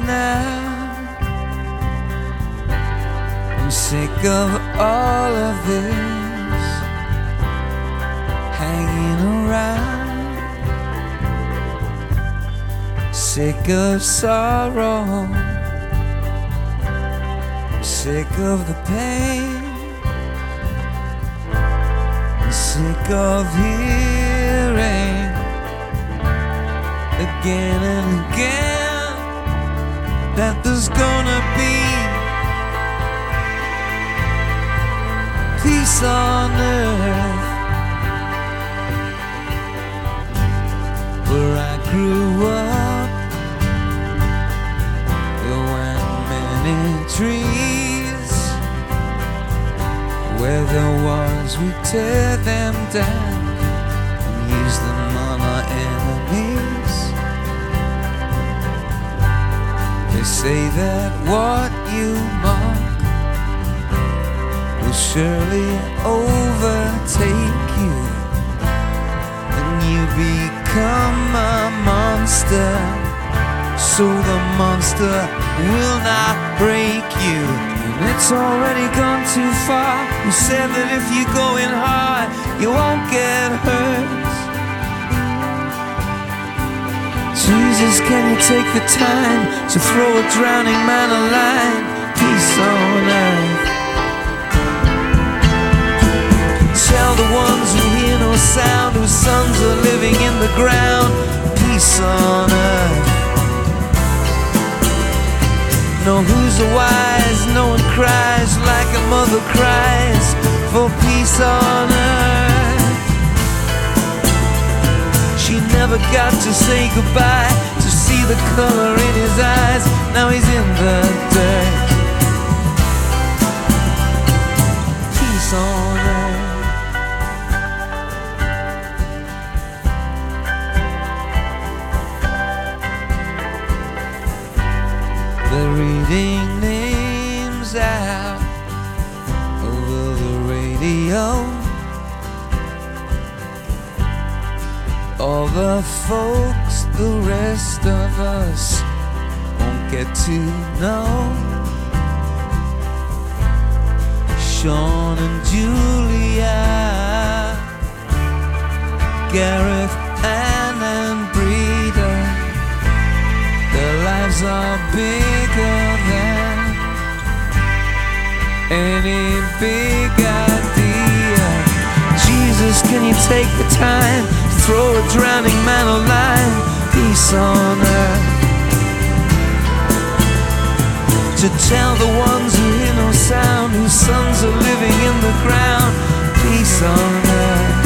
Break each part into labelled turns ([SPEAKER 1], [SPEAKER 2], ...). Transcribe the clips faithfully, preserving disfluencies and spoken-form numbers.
[SPEAKER 1] now. I'm sick of all of this hanging around. Sick of sorrow, sick of the pain, sick of hearing again and again that there's gonna be peace on earth. Where I grew up, there weren't many trees. Where there was, we tear them down and use them on our enemies. They say that what you mock will surely overtake you, and you become a monster, so the monster will not break you. And it's already gone too far. You said that if you're going hard, you won't get hurt. Jesus, can you take the time to throw a drowning man a line? Peace on earth. Tell the ones who hear no sound, whose sons are living in the ground, peace on earth. No, who's the wise? No one cries like a mother cries for peace on earth. She never got to say goodbye, to see the color in his eyes. Now he's in the dirt. Peace on earth. They're reading names out over the radio. All the folks the rest of us won't get to know. Sean and Julia, Gareth, Ann and Breda, their lives are bigger than any big idea. Jesus, can you take the time to throw a drowning man a line? Peace on earth. To tell the ones who hear no sound, whose sons are living in the ground, peace on earth.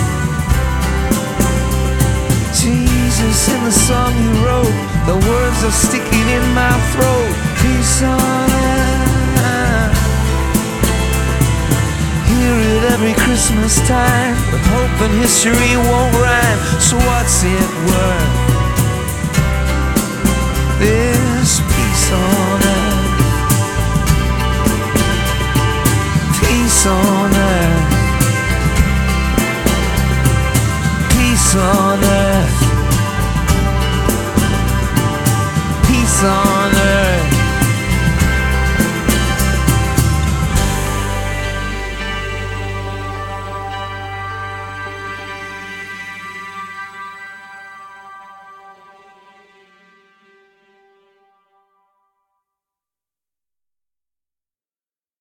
[SPEAKER 1] Jesus, in the song you wrote, the words are sticking in my throat. Peace on earth. Hear it every Christmas time, but hope and history won't rhyme. So what's it worth? This peace on earth. Peace on earth. Peace on earth.